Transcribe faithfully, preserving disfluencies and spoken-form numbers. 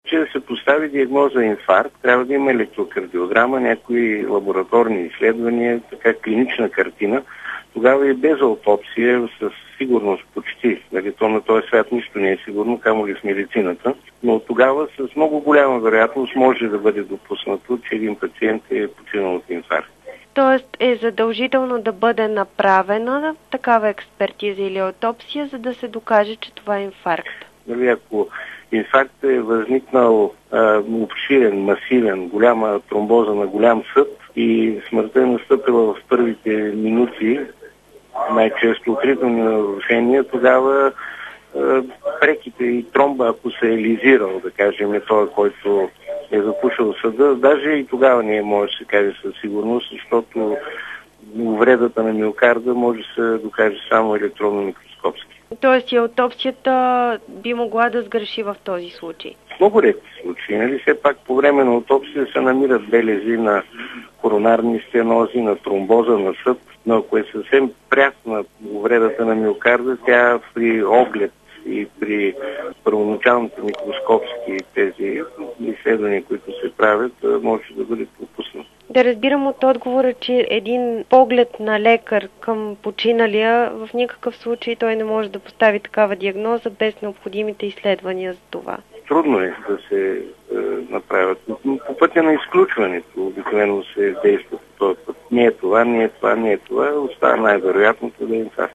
че да се постави диагноза инфаркт, трябва да има електрокардиограма, някои лабораторни изследвания, така клинична картина. Тогава и без аутопсия, със сигурност почти, нали, то на този свят нищо не е сигурно, камо ли в медицината, но тогава с много голяма вероятност може да бъде допуснато, че един пациент е починал от инфаркт. Тоест е задължително да бъде направена такава експертиза или аутопсия, за да се докаже, че това е инфаркт. Нали, ако инфаркт е възникнал а, обширен, масивен, голяма тромбоза на голям съд и смъртта е настъпила в първите минути, най-често отрителни нарушения, тогава а, преките и тромба, ако се е лизирал, да кажем, е това, който е запушил съда, даже и тогава не може да се каже със сигурност, защото увредата на миокарда може да се докаже само електронно микроскопски. Тоест и аутопсията би могла да сгреши в този случай? Много редки случаи. Нали? Все пак по време на аутопсия се намират белези на коронарни стенози, на тромбоза на съд, но ако е съвсем прясна увредата на миокарда, тя при оглед и при първоначалните микроскопски тези изследвания, които се правят, може да бъде пропуснат. Да разбирам от отговора, че един поглед на лекар към починалия, в никакъв случай той не може да постави такава диагноза без необходимите изследвания за това. Трудно е да се е, направят. По пътя на изключването обикновено се действа по този път. Не е това, не е това, не е това, остава най-вероятното да е инфаркт.